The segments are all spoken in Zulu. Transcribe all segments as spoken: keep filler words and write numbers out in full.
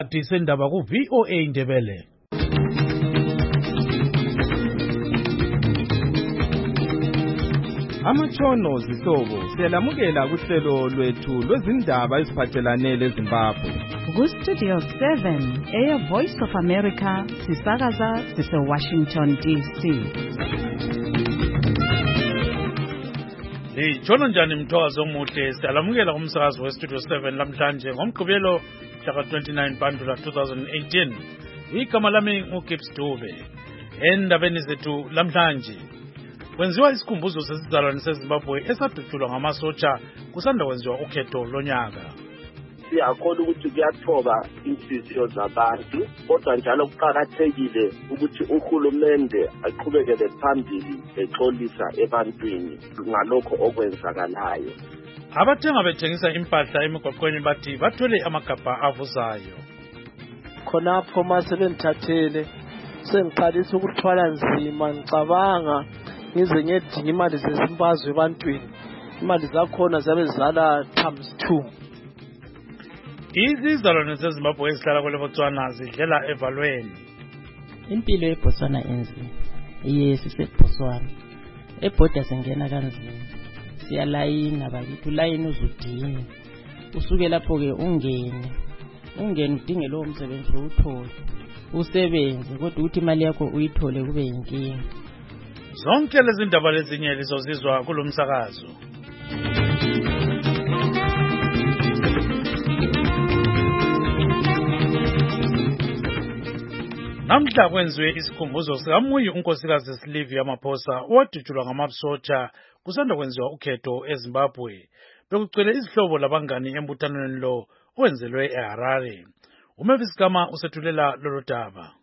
Sendaba ku V O A Ndebele. Amatshono zihlobo siyalamukela kuhlelo lwethu lwezindaba eziphathelane leZimbabwe. Ku Studio seven, Air Voice of America, sisakaza sise Washington D C. Hey, John njani mthozo omuhle siyalamukela kumsakazo we Studio seven lamhlanje ngomgqibelo mhla twenty-nine Bandula twenty eighteen. Igama lami nguGibbs Dube. Endabeni zethu lamhlanje kwenziwa isikhumbuzo sesizalwane seZimbabwe esadutshulwa ngamasotsha kusanda kwenziwa ukhetho lonyaka. Siyakholwa ukuthi kuyathoba inhliziyo zabantu kodwa njalo kuqhakathekile ukuthi uhulumende aqhubekele phambili exolisa ebantwini ngalokho okwenzakalayo. Abathenga bethengisa impahla emigwaqweni bathi bathole amagabha avuzayo. Khonapho masebenthathele sengiqalisa ukuthwala nzima ngicabanga ngize ngedinga imali zezimbazwe ebantwini. Imali zakhona zabe zizala times two. Izizalwane zeZimbabwe ezihlala kwele Botswana zidlela evalweni. Impilo eBotswana enzima. Yes, iseBotswana. Ebhoda sengena kanzima. Siyalayina bakithi ulayini uzudini. Usuke lapho ke ungene. Ungene udinge lo umsebenzi uwuthole. Usebenze kodwa ukuthi imali yakho uyithole kube yinkinga. Zonke lezi ndaba lezinye lizozizwa kulomsakazo. Namhla kwenziwe isikhumbuzo sikaMuyi unkosikazi Sylvia Ramaphosa owadutshulwa ngamasotsha kusanda kwenziwa ukhetho eZimbabwe. Bekugcwele izihlobo labangani embuthanweni lo owenzelwe eHarare. uMavis Gama usethulela lolu daba.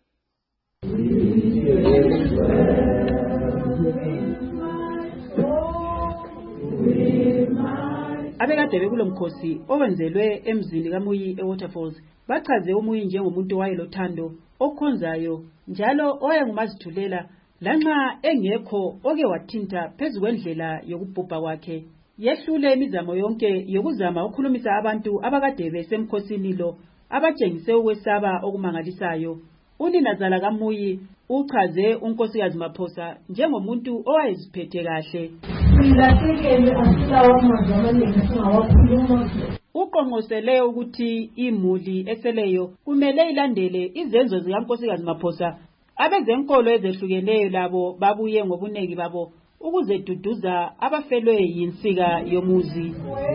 Abekade bekulomkhosi owenzelwe emzini kaMuyi eWaterfalls bachaze uMuyi njengomuntu owayelothando okhonzayo njalo oyengumazithulela lanxa engekho oke wathinta phezu kwendlela yokubhubha kwakhe. Yehlule imizamo yonke yokuzama ukukhulumisa abantu abakade besemkhosini lo abatshengise ukwesaba okumangalisayo. Uninazala kaMuyi uchaze unkosikazi Ramaphosa njengomuntu owayeziphethe kahle. Uqonqosele ukuthi imuli eseleyo kumele ilandele izenzo zikankosikazi Ramaphosa. Abezenkolo ezehlukeneyo labo babuye ngobunengi babo ukuzeduduza abafelwe yinsika yomuzi.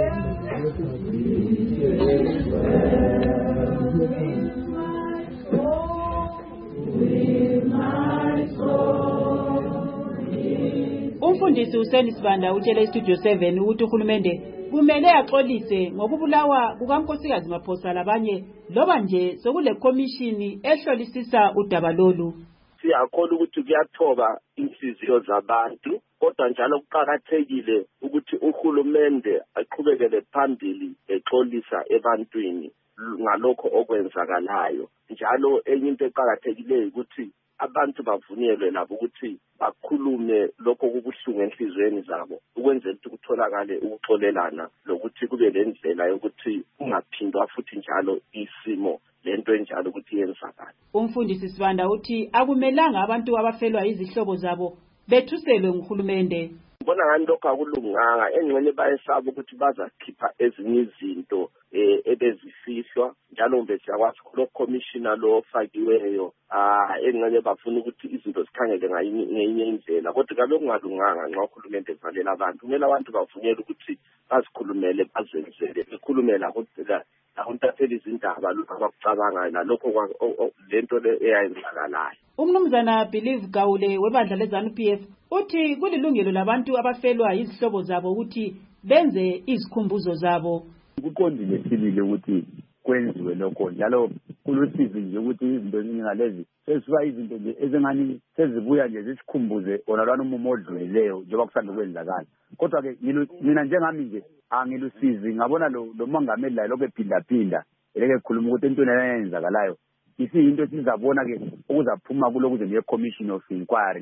Umfundisi uSeni Sibanda utshele iStudio seven ukuthi uhulumende kumele axolise ngokubulawa kukankosikazi Ramaphosa labanye loba nje sokule commission ehlolisisa udaba lolu. Siyakholwa ukuthi kuyathoba inhliziyo zabantu kodwa njalo kuqhakathekile ukuthi uhulumende aqhubekele phambili exolisa ebantwini ngalokho okwenzakalayo. Njalo enye into eqhakathekileyo ukuthi abantu bavunyelwe labo ukuthi bakhulume lokho kubuhlungu enhlizweni zabo ukwenzela ukuthi kutholakale ukuxolelana lokuthi kube lendlela yokuthi ungaphindwa futhi njalo isimo lento enjalo ukuthi yenzakale. Umfundisi Sibanda uthi akumelanga abantu abafelwa izihlobo zabo bethuselwe nguhulumende. Bona ngani lokho akulunganga engcwele bayesaba ukuthi bazakhipha ezinye izinto eh ebezifihlwa njalo mbe siyakwazi lo commissioner lo ofakiweyo ah engcwele bafuna ukuthi izinto zikhangele ngayinye indlela kodwa kaloku ngalunganga nxa uhulumende evalela abantu kumele abantu bavunyele ukuthi bazikhulumele bazenzele bekhulumela kodwa akuntatheli izindaba abakucabanga nalokho lento le eyayenzakalayo. Umnumzana Believe Gawule webandla leZANU P F uthi kulilungelo labantu abafelwa izihlobo zabo ukuthi benze izikhumbuzo zabo. Kuqondile sibile ukuthi kwenziwe lokho njalo kulusizi nje ukuthi izinto ezingalezi sesiba izinto nje ezengani sezibuya nje zisikhumbuze onalwana umumo odlulileyo njengoba kusanda kwenzakala. Kodwa ke mina njengami nje angilusizi ngabona lo mongameli la lokho ephinda phinda eleke khuluma ukuthi into eyenzakalayo isiyinto sizabona ke ukuzaphuma kulokuze ne commission of inquiry le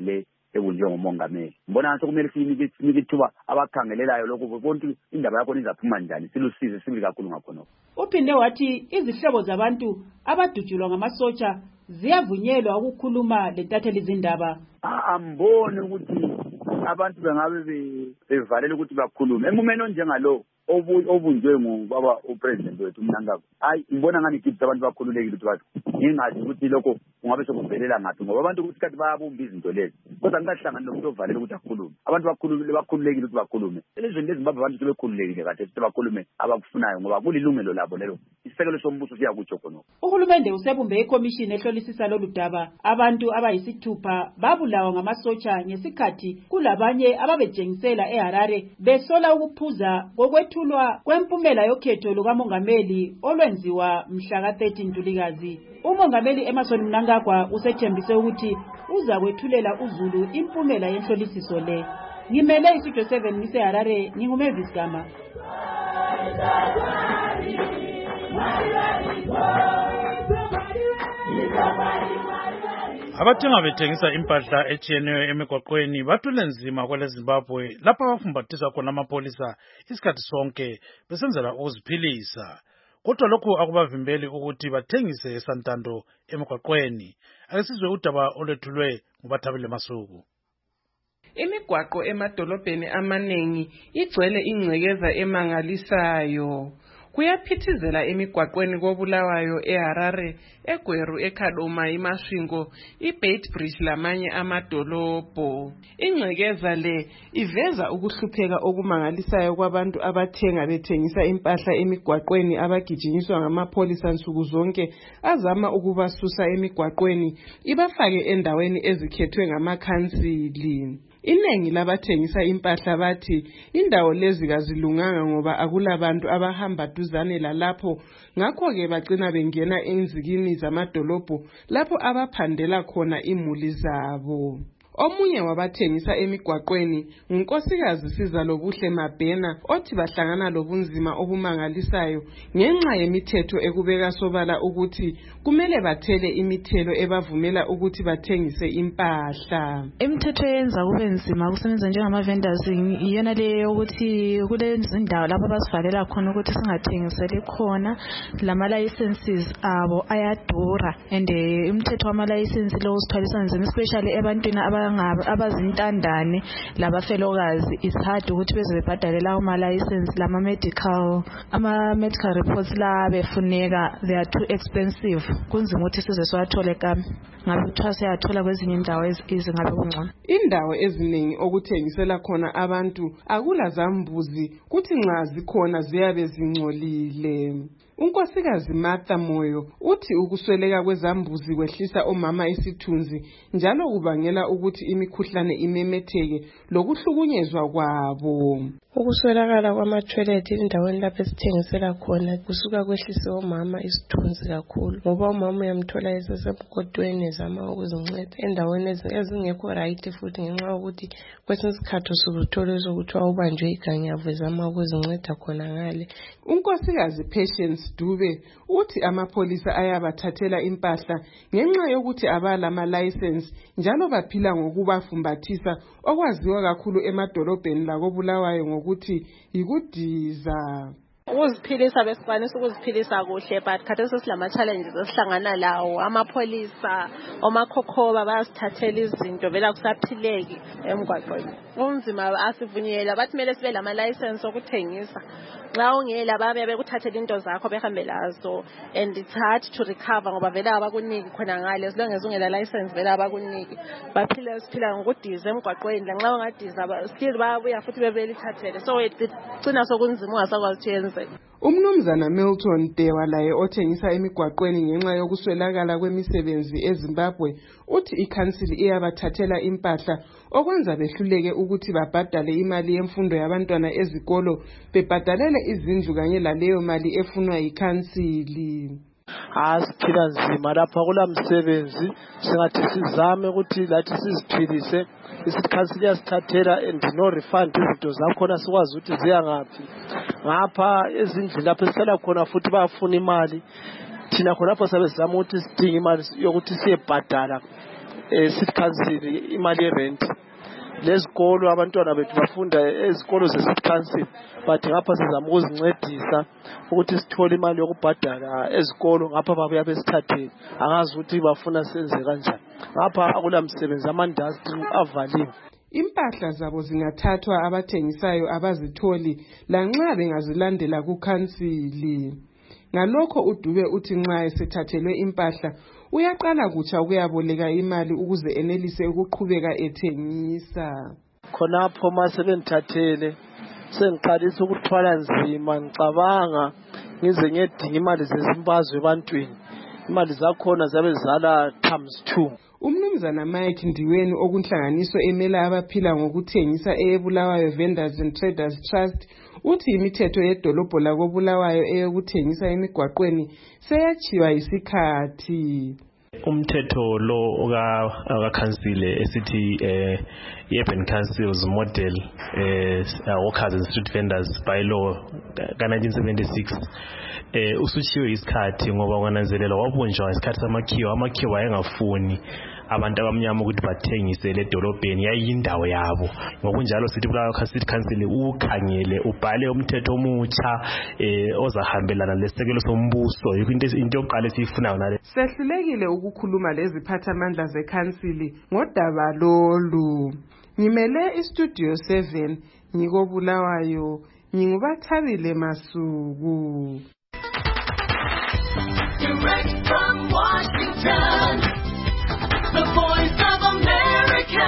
ebunjwe ngumongameli. Ngibona ngathi kumele sinike ithuba abakhangelelayo lokho bonke indaba yakho izaphuma njani silusize sibi kakhulu ngakhona. Uphinde wathi izihlobo zabantu abadutshulwa ngamasotsha ziyavunyelwa ukukhuluma lentatheli izindaba. Ambone ukuthi abantu bengabe bevalele ukuthi bakhulume emumeni onjengalo obunjwe ngubaba upresident wethu Mnangagwa. Hayi ngibona ngani igibisa abantu bakhululekile ukuthi bathi ngingazi ukuthi lokho ungabe sokuvelela ngathi ngoba abantu kusikhathi bayabumba izinto lezi kodwa ngikahlangana nomuntu ovalela ukuthi akhulume. Abantu bakhululekile bakhululekile ukuthi bakhulume. Elizweni leZimbabwe abantu sebekhululekile kade ukuthi bakhulume abakufunayo ngoba kulilungelo labo lelo. Isekelo sombuso siyakutsho khona. Uhulumende usebumbe ikomishini ehlolisisa lolu daba. Abantu abayisithupha babulawa ngamasotsha ngesikhathi kulabanye ababejengisela eHarare besola ukuphuza ngokwethulwa kwempumela yokhetho lukamongameli olwenziwa mhla ka thirteen Ntulikazi. Umongameli Emmerson Mnangagwa usethembise ukuthi uza kwethulela uZulu impumela yenhlolisiso le. Ngimele iStudio seven ngiseHarare nginguMavis Gama. Abathenga bethengisa impahla etshiyeneyo emigwaqweni bathule nzima kwele Zimbabwe lapha abafumbathisa khona amapolisa isikhathi sonke besenzela ukuziphilisa. Kodwa lokhu akubavimbeli ukuthi bathengise esantando emigwaqweni. Akesizwe udaba olwethulwe nguBathabile Masuku. Imigwaqo emadolobheni amanengi igcwele ingcekeza emangalisayo. Kuyaphithizela emigwaqweni koBulawayo, eHarare, eGweru, eKhaloma, iMasvingo, iBeitbridge lamanye amadolobho. Ingcekeza le iveza ukuhlupheka okumangalisayo kwabantu abathenga bethengisa impahla emigwaqweni abagijinyiswa ngamapolisa nsuku zonke azama ukubasusa emigwaqweni ibafake endaweni ezikhethwe ngamakhansili. Inengi labathengisa impahla bathi indawo lezi kazilunganga ngoba akulabantu abahamba duzane lalapho, ngakho ke bagcina bengena enzikini zamadolobho lapho abaphandela khona imuli zabo. Omunye wabathengisa emigwaqweni ngunkosikazi Sizalobuhle Mabhena othi bahlangana lobunzima obumangalisayo ngenxa yemithetho ekubeka sobala ukuthi kumele bathele imithelo ebavumela ukuthi bathengise impahla. Imithetho yenza kube nzima kusebenza njengama vendors iyona leyo ukuthi kulenzi indawo lapho basivalela khona ukuthi singathengiseli khona, lama licenses abo ayadura and imithetho wama license lo usithwalisa nzima especially ebantwini aba abazintandane labafelokazi. It's hard ukuthi beze bebhadale lawo ma license lama medical ama medical reports la befuneka, they are too expensive. Kunzima ukuthi size siwathole kami ngabe kuthiwa siyathola kwezinye indawo ezingabe kungcono. Indawo eziningi okuthengisela khona abantu akula zambuzi kuthi nxa zikhona ziyabe zingcolile. Unkosikazi Martha Moyo uthi ukusweleka kwezambuzi kwehlisa omama isithunzi njalo kubangela ukuthi imikhuhlane imemetheke lokuhlukunyezwa kwabo. Ukuswelakala kwama-toilet endaweni lapho esithengisela khona kusuka kwehlise omama isithunzi kakhulu ngoba umama uyamthola esesemgodweni ezama ukuzinceda endaweni ezingekho right futhi ngenxa yokuthi kwesinye isikhathi usukuthola ukuthiwa ubanjwe iganyavu ezama ukuzinceda khona ngale. Unkosikazi Patience Dube uthi amapolisa ayabathathela impahla ngenxa yokuthi abala ama-license njalo baphila ngokubafumbathisa okwaziwa kakhulu emadolobheni lakoBulawayo ngokuthi yikudiza. Ukuziphilisa besikwanisa ukuziphilisa kuhle but khathesi silama challenges esihlangana lawo. Amapolisa omakhokhoba bayasithathela izinto vela kusaphileki emgwaqweni. Unzima asivunyela bathi kumele sibe lama license okuthengisa. Nxa ungela babe bekuthathela into zakho behambe lazo and it's hard to recover ngoba vela abakuniki khona ngale as long as ungela license vela abakuniki. Baphila siphila ngokudiza emgwaqweni la nxa ungadiza still babuya futhi bebelithathele so igcina sokunzima ungasakwazi yenze. Umnumzana Milton Dewa laye othengisa emigwaqweni ngenxa yokuswelakala kwemisebenzi eZimbabwe uthi ikhansili iyabathathela impahla okwenza behluleke ukuthi babhadale imali yemfundo yabantwana ezikolo bebhadalele izindlu kanye laleyo mali efunwa yikhansili. Asiphila nzima lapha kula msebenzi singathi sizame ukuthi lathi siziphilise isikhansili yasithathela and no refund izinto zakhona sikwazi ukuthi ziya ngaphi ngapha ezindlini lapho sihlala khona futhi bayafuna imali thina khona lapho sabe sizama ukuthi sidinga imali yokuthi siyebhadala eh city council imali rent. Lezikolo abantwana bethu bafunda ezikolo ze city council, but ngapha sizama ukuzincedisa ukuthi sithole imali yokubhadala ezikolo ngapha babuya besithathele. Angazi ukuthi bafuna senze kanjani. Ngapha akulamsebenzi, ama-industry avaliwe. Impahla zabo zingathathwa abathengisayo abazitholi lanxa bengazilandela kukhansili. Ngalokho uDube uthi nxa esethathelwe impahla uyaqala kutsha ukuyaboleka imali ukuze enelise ukuqhubeka ethengisa. Khonapho mase bengithathele sengiqalisa ukuthwala nzima, ngicabanga ngize ngiyedinga imali zezimbazwe ebantwini. Imali zakhona zabe zala times two. Umnumzana Mike Ndiweni okunhlanganiso emela abaphila ngokuthengisa eBulawayo Vendors and Traders Trust uthi imithetho yedolobho lakoBulawayo eyokuthengisa emigwaqweni seyachiwa isikhathi. Umthetho lo oka council esithi eh Urban Council's model eh workers and street vendors by law ka nineteen seventy-six eh usuchiwe isikhathi ngoba kwananzelela wabunjwa isikhathi samakhiwa amakhiwa ayengafuni abantu abamnyama ukuthi bathengise le dolobheni yayindawo yabo. Ngokunjalo sithi Bulawayo City Council ukhangele ubhale umthetho omutsha eh ozahambelana lesekelo sombuso. Into into yokuqala esiyifunayo nale sehlulekile ukukhuluma leziphathamandla zekhansili ngodaba lolu. Ngimele istudio seven ngikobulawayo, ngingubathabile Masuku. Direct from Washington, the voice of America,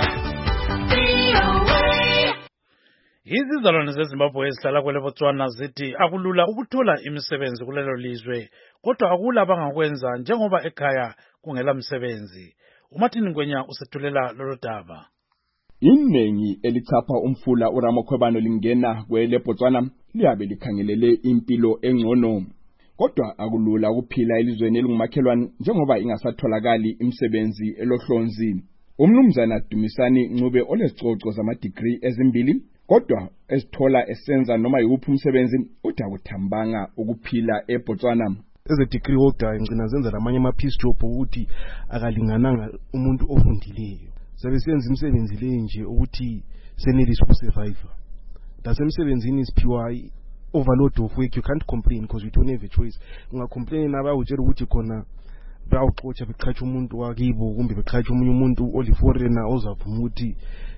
V O A. Izizalwane zeZimbabwe ezihlala kwele Botswana zithi akulula ukuthola imisebenzi kulelo lizwe, kodwa akula abangakwenza njengoba ekhaya kungela msebenzi. uMartin Ngwenya usethulela lolu daba. Iningi elichapha umfula uRamokhwebano lingena kwele Botswana liyabe likhangelele impilo engcono, kodwa akulula ukuphila elizweni elingumakhelwane njengoba ingasatholakali imisebenzi elohlonzi. Umnumzana Dumisani Ncube olesicoco zama-degree ezimbili kodwa esithola esenza noma yuphi umsebenzi uthi akuthambanga ukuphila eBotswana. As a degree holder ngicina zenza lamanye ama piece job ukuthi akalingananga umuntu ofundileyo. Sabe senza imisebenzi le nje ukuthi senelise ukusurvive. Lasemsebenzini isiphiwa overload of work, you can't complain because you don't have a choice. Ungacomplain naba utshela ukuthi khona bayawuxotsha beqhatsha umuntu wakibo kumbe beqhatsha umunye umuntu oli foreigner ozavuma ukuthi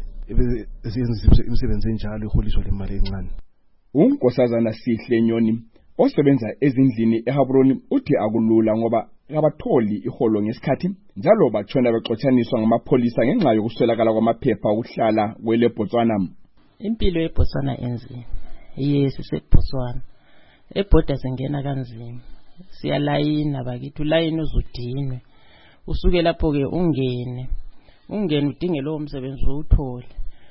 esenza imisebenzi enjalo iholiswa le mali encane. uNkosazana Sihle Nyoni osebenza ezindlini eHabroni uthi akulula ngoba abatholi iholo ngesikhathi njalo batshona bexotshaniswa ngamapholisa ngenxa yokuswelakala kwamaphepha okuhlala kwele Botswana. Impilo eBotswana enzima. Yes, iseBotswana. Ebhoda sengena kanzima. Siyalayina bakithi, ulayini uzudinwe. Usuke lapho ke ungene. Ungene udinge lo umsebenzi uwuthole.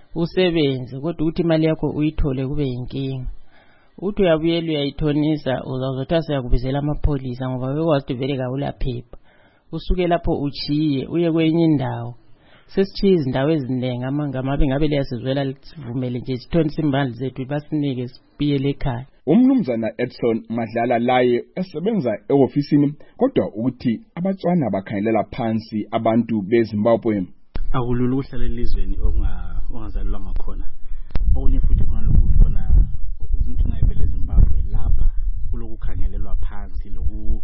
Usebenze kodwa ukuthi imali yakho uyithole kube yinkinga. Uthi uyabuyela uyayithonisa uzazothi siyakubizela amapholisa ngoba bekwazi vele kawula phepha. Usuke lapho uchiye uye kwenye indawo. Sesichiye izindawo eziningi amangamabe ngabe leyasizwela sivumele nje sithonisa imbali zethu basinike sibiyele ekhaya. Umnumzana Edson Madlala laye esebenza eofisini kodwa ukuthi abatswana bakhangelela phansi abantu beZimbabwe. Akulula ukuhlala elizweni okunga ongazalwa ngakhona. Okunye futhi khona lokhu khona umuntu ngayivele eZimbabwe lapha kulokukhangelelwa phansi loku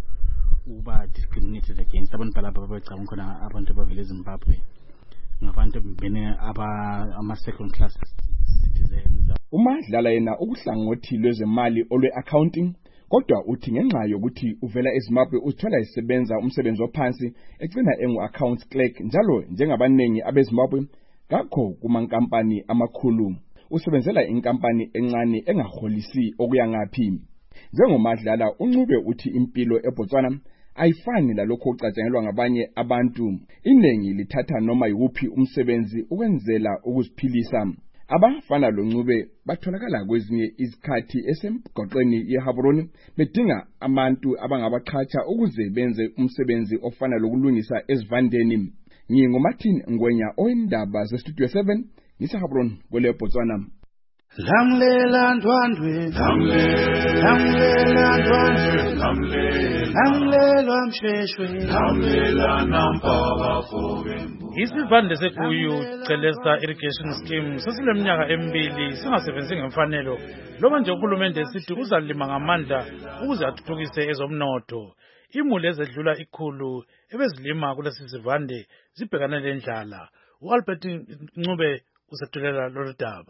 uba discriminated against abantu balapha abacabanga khona abantu abavele eZimbabwe ngabantu bene aba ama second class citizens. uMadlala yena ukuhlangothi lwezemali olwe accounting kodwa uthi ngenxa yokuthi uvela eZimbabwe uthola isebenza umsebenzi ophansi egcina engu accounts clerk njalo njengabanengi abeZimbabwe ngakho kumankampani amakhulu usebenzela inkampani encane engaholisi okuya ngaphi. NjengoMadlala uNcube uthi impilo eBotswana ayifani lalokho ocatshangelwa ngabanye abantu. Inengi lithatha noma yuphi umsebenzi ukwenzela ukuziphilisa. Abafana loNcube batholakala kwezinye izikhathi esemgoqweni yeHabroni bedinga abantu abangabaqhatsha ukuze benze umsebenzi ofana lokulungisa ezivandeni. NginguMartin Ngwenya oyindaba zeStudio seven ngiseHabroni kwele Botswana. Lamlela ndwandwe Lamlela ndwandwe Lamlela msheshwe Lamlela nampaka fobembu. Isivande seGuyu Chelesa Irrigation Scheme sesileminyaka emibili singasebenzi ngemfanelo loba nje uhulumende esithi uzalima ngamandla ukuze athuthukise ezomnotho. Imuli ezedlula ikhulu ebezilima kulesi sivande zibhekane lendlala. uAlbert Ncube usethulela lolu daba.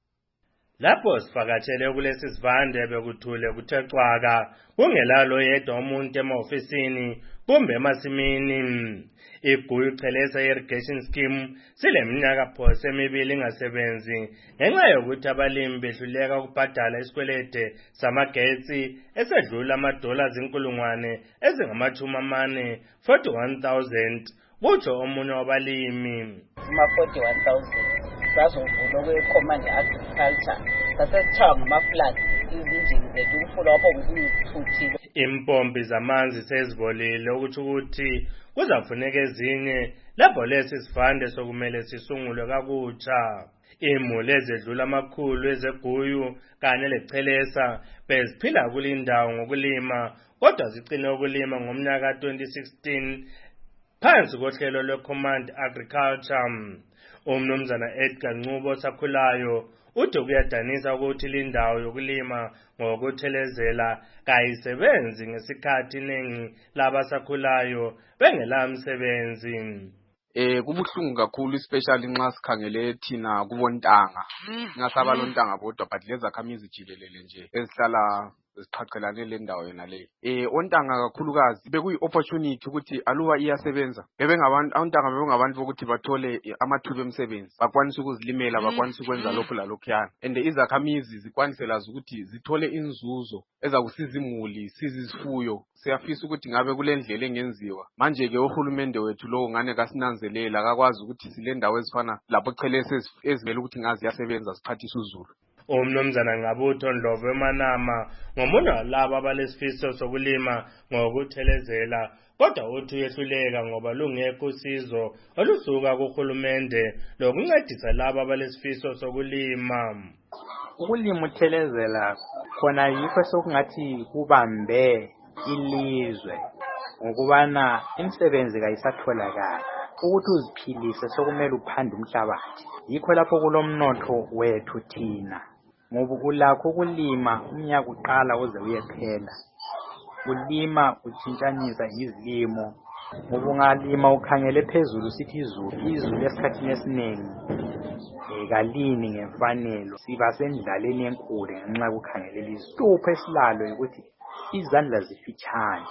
Lapho sivakatshele kulesi sivande bekuthule kuthe cwaka kungelalo yedwa umuntu emaofisini kumbe emasimini. IGuyu Chelesa Irrigation Scheme sileminyaka phose emibili ingasebenzi ngenxa yokuthi abalimi behluleka ukubhadala isikwelede samagetsi esedlula amadollars inkulungwane ezingamachumi amane forty-one thousand kutsho omunye wabalimi. Uma forty-one thousand sazovula kwe-Command Agriculture sasesithawa ngama-flood izinjini zethu umfula wapho ngizithuthile. Impompi zamanzi sezibolile ukuthi ukuthi kuzafuneka ezinye lapho lesi sivande sokumele sisungulwe kakutsha. Imuli ezedlula amakhulu ezeGuyu kanye leChelesa beziphila kulindawo ngokulima kodwa zicine ukulima ngomnyaka twenty sixteen phansi kohlelo lwe-Command Agriculture. Umnumzana Edgar Ncube sakhulayo uthi kuyadanisa ukuthi lindawo yokulima ngokuthelezela kayisebenzi ngesikhathi iningi labasakhulayo bengela msebenzi. Eh kubuhlungu kakhulu especially nxa sikhangele thina kubontanga. Ngasaba lontanga bodwa but lezakhamizi jikelele nje esihlala siqhaqhelane le ndawo yena le. Eh ontanga kakhulukazi bekuyi opportunity ukuthi aluba iyasebenza. Bebengabantu ontanga bebengabantu bokuthi bathole amathuba emsebenzi. Bakwanisa ukuzilimela bakwanisa ukwenza lokho lalokhuyana. And izakhamizi zikwanise lazo ukuthi zithole inzuzo ezakusiza imuli, sizizifuyo. Siyafisa ukuthi ngabe kulendlela engenziwa. Manje ke uhulumende wethu lo ngane kasinanzelela akakwazi ukuthi silendawo ezifana lapho Chelesa ezimele ukuthi ngazi yasebenza sikhathisa uzulu. Umnumzana Ngabutho Ndlovu eManama ngomunye walabo abalesifiso sokulima ngokuthelezela kodwa uthi uyehluleka ngoba lungekho usizo olusuka kuhulumende lokuncedisa labo abalesifiso sokulima. Ukulima uthelezela khona yikho sokungathi kubambe ilizwe ngokubana imisebenzi kayisatholakala ukuthi uziphilise sokumele uphande umhlabathi. Yikho lapho kulomnotho wethu thina ngoba kulakho ukulima umnyaka uqala uze uyephela. Ulima utshintshanisa izilimo ngoba ungalima ukhangele phezulu sithi izulu izulu esikhathini esiningi ekalini ngemfanelo siba sendlaleni enkulu ngenxa yokukhangelela izitupho esilalo ukuthi izandla zifitshane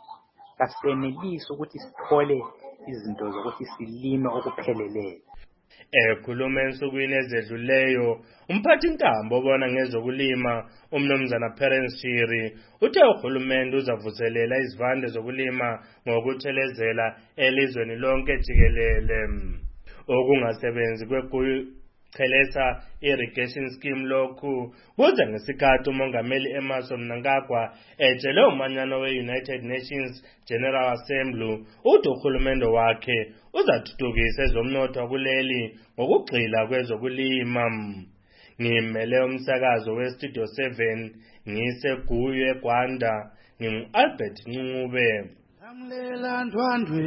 kasenelisi ukuthi sithole izinto zokuthi silime okupheleleyo. Ekhuluma ensukwini ezedluleyo umphathi intambo obona ngezokulima umnumzana Parents Shiri uthe uhulumende uzavuselela izivande zokulima ngokuthelezela elizweni lonke jikelele. Okungasebenzi kweGuyu Chelesa Irrigation Scheme lokhu kuza ngesikhathi umongameli Emmerson Mnangagwa etshele umanyano we-United Nations General Assembly uthi uhulumende wakhe uzathuthukisa ezomnotho kuleli ngokugxila kwezokulima. Ngimele umsakazo we-Studio seven ngiseGuyu eGwanda ngingu-Albert Ncube. Lamlela ndwandwe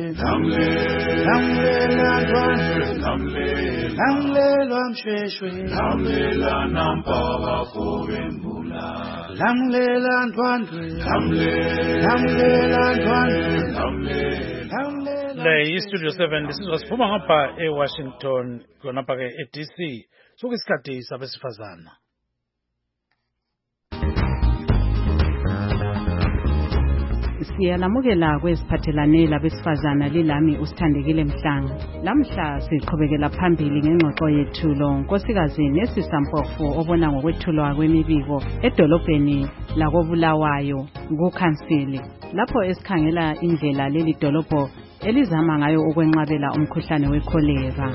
Lamlela ndwandwe Lamlela msheshwe Lamlela nampaka fobembula Lamlela ndwandwe Lamlela ndwandwe Le iStudio seven lisizwa siphuma ngapha eWashington khonapha ke eD C sokusikhathi sabesifazana. Siyalamukela kwesiphathelane labesifazana lilami usithandekile Mhlanga. Lamhla siqhubekela phambili ngengxoxo yethu lo nkosikazi nesisampofu obona ngokwethulwa kwemibiko edolobheni lakoBulawayo kuKhansili lapho esikhangela indlela leli dolobho elizama ngayo ukwenqabela umkhuhlane wekholera.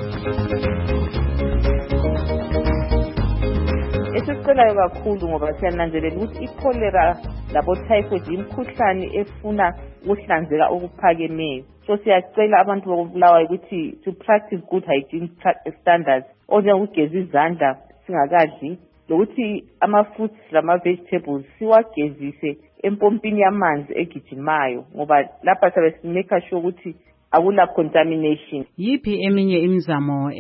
Esicelayo kakhulu ngoba siyananzelela ukuthi ikholera labo typhoid imkhuhlane efuna ukuhlanzeka okuphakemeyo. So siyacela abantu bokubulawayo ukuthi to practice good hygiene standards onjengokugeza izandla singakadli lokuthi ama-fruits lama-vegetables siwagezise empompini yamanzi egijimayo ngoba lapha sabe simeka sure ukuthi akula contamination. Yiphi eminye imizamo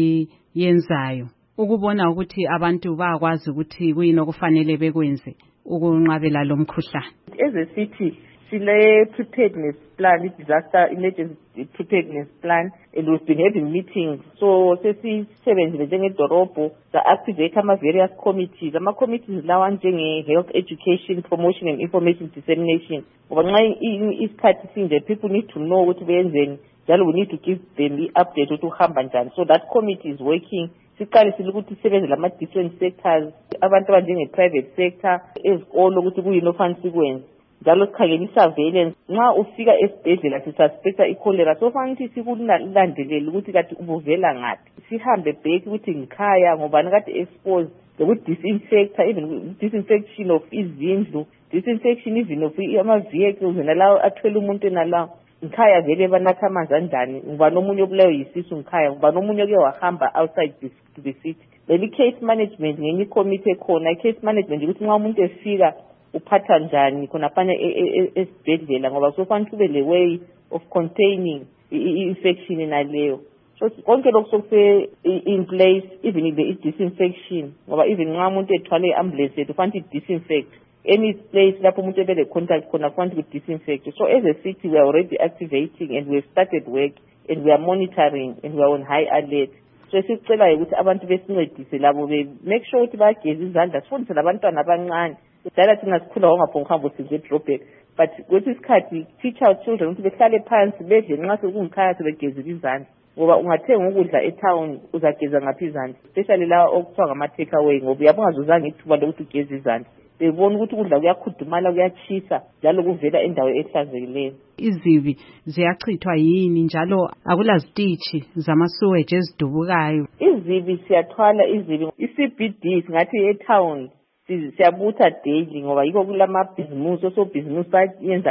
eliyenzayo ukubona ukuthi abantu bayakwazi ukuthi kuyini okufanele bekwenze ukunqabela lo mkhuhlane? As a city sile preparedness plan, disaster emergency preparedness plan, and we've been having meetings. So sesisebenzile njengedorobho sa-activate ama-various committees. Ama-committees lawa njenge-health education, promotion and information dissemination. Ngoba nxa isikhathi sinje, people need to know ukuthi benzeni, njalo we need to give them i-update ukuthi uhamba njani. So that committee is working. Siqalisile ukuthi sisebenze lama-different sectors, abantu abanjenge-private sector, ezikolo ukuthi kuyini ofanele sikwenze. Njalo sikhangela i-surveillance. Nxa ufika esibhedlela sisuspecta i-cholera, so fanele sikulandelele ukuthi kati ubuvela ngaphi. Sihambe back ukuthi ngikhaya ngobani kade exposed, lokuthi disinfector, even disinfection of izindlu, disinfection even of ama-vehicles nalawo athwele umuntu nalawo. Ngikhaya vele banatha amanzi anjani, ngoba nomunye obulayo yisisu ngikhaya, ngoba nomunye oke wahamba outside the city. Leli case management ngenye committee khona, case management ukuthi nxa umuntu efika uphatha njani khona fana esibhedlela ngoba sofanele kube le way of containing i-infection naleyo. So konke lokho sokuse in place, even the disinfection ngoba even nxa umuntu ethwale i-ambulance yethu fanele disinfect any place lapho umuntu ebele contact khona fanele disinfect. So as a city we are already activating and we have started work and we are monitoring and we are on high alert. So sicela ukuthi abantu besincedise labo be make sure ukuthi bageze izandla, sifundise labantwana abancane. Kudala thina sikhula ongapho ngihamba usize edrobheni, but kwethi isikhathi teach our children ukuthi behlale phansi bedle nxa sekungikhaya sebegezile izandla, ngoba ungathenga ukudla etown uzageza ngaphi izandla, especially la okuthiwa ngama-take away, ngoba uyabe ungazuzanga ithuba lokuthi ugeze izandla. Bebona ukuthi ukudla kuyakhudumala kuyachisa njalo kuvela endawo ehlanzekileyo. Izibi ziyachithwa yini njalo akula zitishi zama-sewage ezidubukayo? Izibi siyathwala izibi, i-C B D singathi etown siyabutha daily ngoba yiko kulamabhizimusi, osobhizimusi bayenza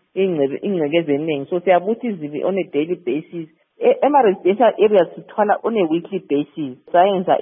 ingcekeza eningi, so siyabutha izibi on a daily basis. Ema-residential areas sithwala on a weekly basis. Sayenza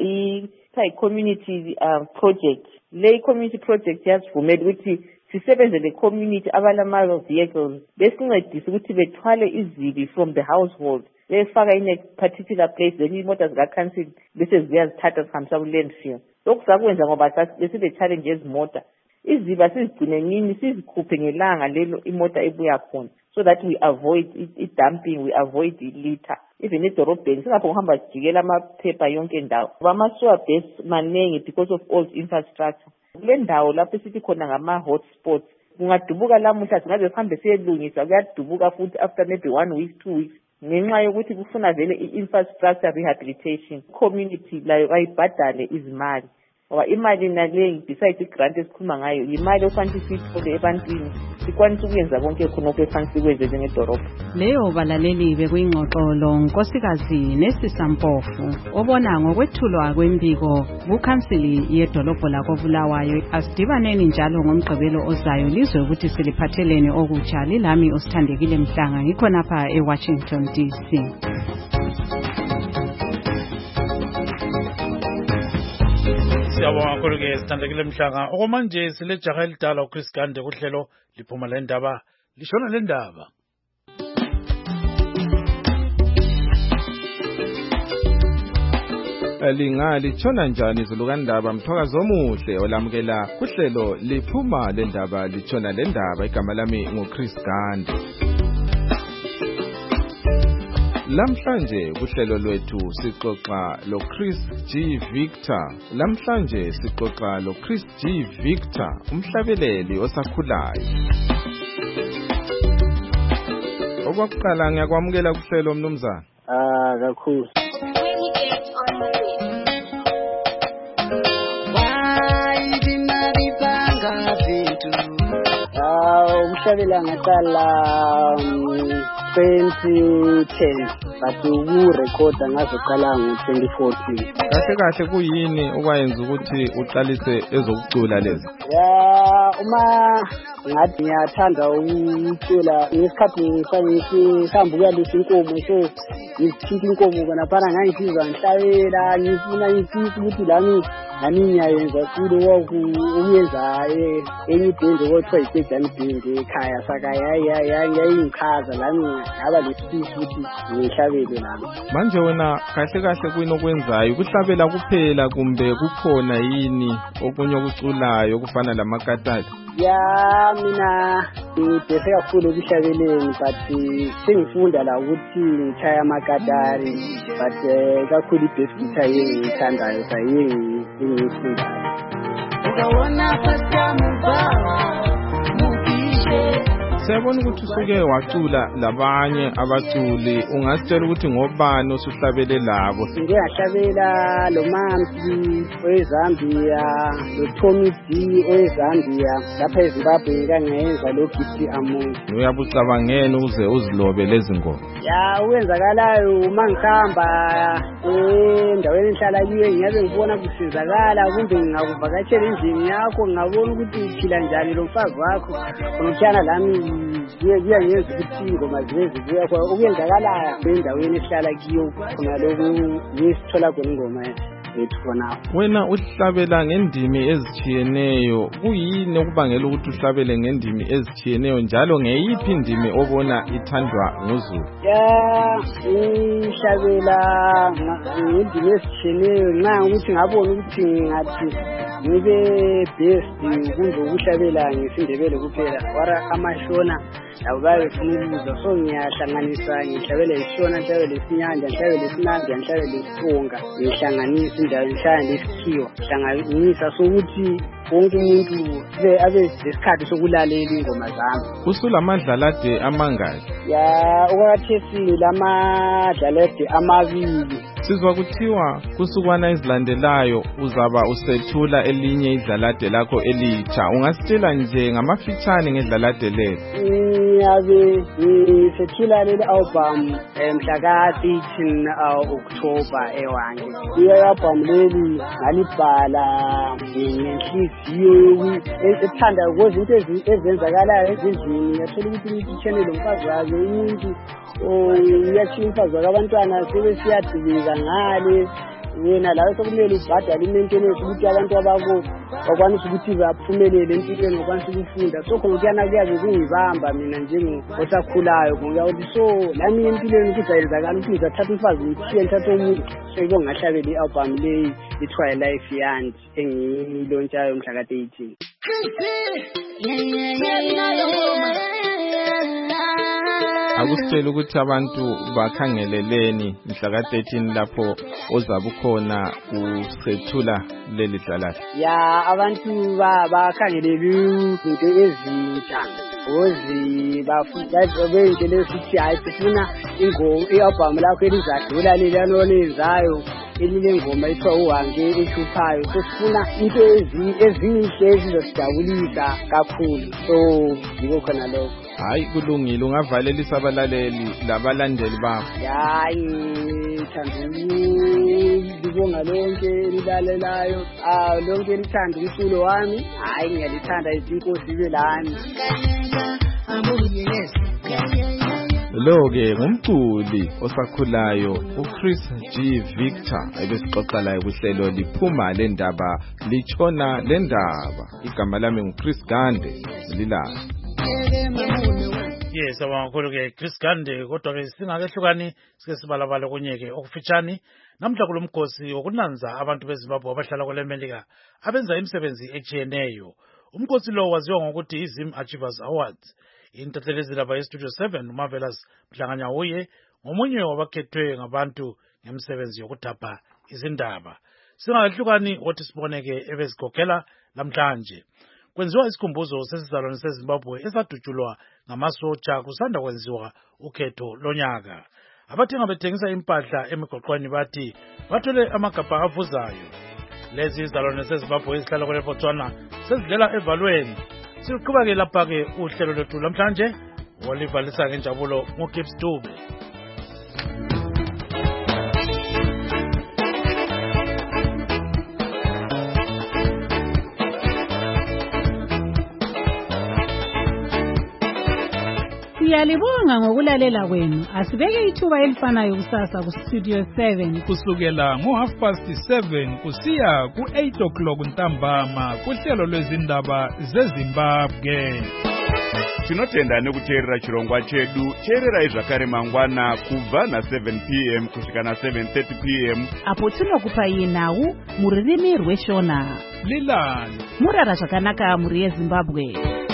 i-community uh, project. Le community project yasivumela ukuthi sisebenze le community abalama-vehicles besincedise ukuthi bethwale izibi from the household befaka in a particular place, then imoto zika-council bese zibuya zithatha zihambisa ku-landfill. Lokhu sakwenza ngoba besile-challenge ezimota. Izibi asizigcine nini, sizikhuphe ngelanga lelo imota ebuya khona, so that we avoid i-dumping, we avoid i-litter. Even edorobheni singapho kuhamba sijikela amaphepha yonke ndawo. Ama-sewer beds manengi because of old infrastructure. Kule ndawo lapho sithi khona ngama-hotspots, kungadubuka lamuhla singabe sihambe siyelungisa, kuyadubuka futhi after maybe one week, two weeks. Ngenxa yokuthi kufuna vele i-infrastructure rehabilitation. Community layo bayibhadale izimali. Ngoba imali nale besides i-grant esikhuluma ngayo, imali ofanele siyithole ebantwini sikwanisa ukuyenza konke khonokho efanele sikwenze njengedorobha. Leyo balaleli bekuyingxoxolo Nkosikazi Nesisa Mpofu obona ngokwethulwa kwembiko kukhansili yedolobho lakoBulawayo. Asidibaneni njalo ngomgqibelo ozayo lizwe ukuthi siliphathelene okutsha. Lilami Usithandekile Mhlanga ngikhona lapha eWashington D C. Siyabonga kakhulu ke Sithandekile Mhlanga. Okwamanje silejaha elidala uChris Gande kuhlelo liphuma le ndaba lishona le ndaba. Lingali tshona njani izulukandaba Mthokazi omuhle olamukela kuhlelo liphuma le ndaba litshona le ndaba. Igama lami nguChris Gande. Lamhlanje kuhlelo lwethu sixoxa lo Chris G Victor. Lamhlanje sixoxa lo Chris G Victor, umhlabeleli osakhulayo. Okwakuqala ngiyakwamukela kuhlelo mnumzana. Ah kakhulu. Ah umhlabeleli ngaqala twenty ten but ukurekhoda ngazoqala ngo twenty fourteen. Kahle kahle kuyini okwayenza ukuthi uqalise ezokucula lezi? Ya uma ngathi ngiyathanda ukucula ngesikhathi ngisahamba ukuyalisa inkomo so ngithinta inkomo kona phana ngangifizwa ngihlabela ngifuna ngifisa ukuthi lami nami ngiyayenza kulo ukuyenza enye ibhende kuthiwa yi-stadium band ekhaya saka ngiyayingikhaza lami ngaba lesifisi ukuthi ngihlabele lami. Manje wena kahle kahle kuyini okwenzayo ukuhlabela kuphela kumbe kukhona yini okunye okuculayo okufana lamakatali? Ya mina ngibhese kakhulu ekuhlabeleni but sengifunda la ukuthi ngitshaya amakatari but kakhulu i-bass guitar yengiyithandayo sayengiyifundayo. Ukawona pasamubaba Siyabona ukuthi usuke wacula labanye abaculi, ungasitshela ukuthi ngobani osuhlabele labo? Ngike ngahlabela lo Mamsi weZambia, lo Tommy D weZambia, lapha eZimbabwe ngikangenza lo Gift Amuntu. Uyabucabangena uze uzilobe lezi ngoma? Ya uwenzakalayo uma ngihamba endaweni engihlala kiyo ngiyabe ngibona kusizakala kumbe ngingakuvakatshela endlini yakho ngabona ukuthi uphila njani lo mfazi wakho unokutyana lami kuyangenza ukuthi ingoma zibe zibuya kwa ukuyenzakalayo endaweni esihlala kiyo khona lokhu ngisithola khona ingoma ethu khona. Wena uhlabela ngendimi ezitshiyeneyo, kuyini okubangela ukuthi uhlabele ngendimi ezitshiyeneyo njalo ngeyiphi indimi obona ithandwa nguZulu? Ya ngihlabela ngendimi ezitshiyeneyo nxa ukuthi ngabona ukuthi ngathi ngibe best kumbe ukuhlabela ngesindebele kuphela wara amashona labo bayefuna ukuzwa so ngiyahlanganisa ngihlabele ishona ngihlabele isinyanja ngihlabele isinandi ngihlabele isifunga ngihlanganisa indawo ngihlabele isikhiwa hlanganisa sokuthi wonke umuntu abe lesikhathi sokulalela ingoma zami. Kusulamadlalade amangaki? Ya okwathi lamadlalade amabili. Sizwa kuthiwa kusukwana izilandelayo uzaba usethula elinye idlalade lakho elitsha, ungasitshela nje ngamafitshane ngedlalade lelo? Ngiyabe ngisethula leli album mhla ka eighteen October ewange. Iyo album leli ngalibhala ngenhliziyo ethanda ukwenza izinto ezenzakalayo ezindlini. Ngiyathola ukuthi ngitshene lo mfazi wakhe umuntu uyatshiya umfazi wakhe abantwana sebesiyadubika ngale wena lawe sokumele ubhadale i-maintenance ukuthi abantu abako bakwanisa ukuthi baphumelele empilweni bakwanisa ukufunda. So khona kuyana kuyabe kungibamba mina njengosakhulayo ngokuthi so lami empilweni ukuthi ayenzakala ukuthi ngizathatha umfazi ngithiye ngithathe umuntu seko ngahlabela i-album leyi ithiwa Life Yand engiyilontshayo mhla ka eighteen. Akusitshela ukuthi abantu bakhangeleleni mhla ka thirteen lapho ozabe ukhona usethula leli dlalala? Ya abantu bakhangelele izinto ezintsha ozi bafunda into lesithi hayi sifuna ingoma i-album lakho elizadlula leliya nolenzayo elilengoma ethiwa uhange ethuphayo sifuna into ezinhle ezizosijabulisa kakhulu. So yiko khona lokho. Hayi kulungile, ungavalelisa abalaleli labalandeli bakho? Hayi ngithanda ukubonga lonke elilalelayo ah lonke elithanda umculo wami. Hayi ngiyalithanda izinkosi belami. Lo-ke ngumculi osakhulayo uChris G Victor ebesixoxa laye kuhlelo liphuma le ndaba litshona le ndaba. Igama lami nguChris Gande lilala. Yes, abangakhulu ke Chris Gande kodwa ke singakehlukani sike sibalabala konyeke okufitshani namhla kulomkhosi okunanza abantu beZimbabwe abahlala kule Melika abenza imisebenzi ejiyeneyo. Umkhosi lo waziwa ngokuthi iZim Achievers Awards. Intathelezi laba ye-Studio seven uMarvelous Mhlanganya uye ngomunye wabakhethwe ngabantu ngemisebenzi yokuthapha izindaba. Singakehlukani othi siboneke ebezigogela namhlanje. Kwenziwa isikhumbuzo sesizalwane seZimbabwe esadutshulwa ngamasotsha kusanda kwenziwa ukhetho lonyaka. Abathenga bethengisa impahla emigoqweni bathi bathole amagabha avuzayo. Lezi izalwane seZimbabwe ezihlala kule Botswana sezidlela evalweni. Siqhubeke lapha ke uhlelo lwethu namhlanje olivalisa ngenjabulo ngoGibbs Dube. Siyalibonga ngokulalela kwenu. Asibeke ithuba elifanayo kusasa ku Studio seven kusukela ngo half past seven kusiya ku eight o'clock ntambama kuhlelo lwezindaba zeZimbabwe. Tinotenda nekuteerera chirongwa chedu. Teererai zvakare mangwana kubva na seven p m kusvika na seven thirty p m apo tinokupai nhau mururimi rweshona. Lilani murara zvakanaka muri yeZimbabwe.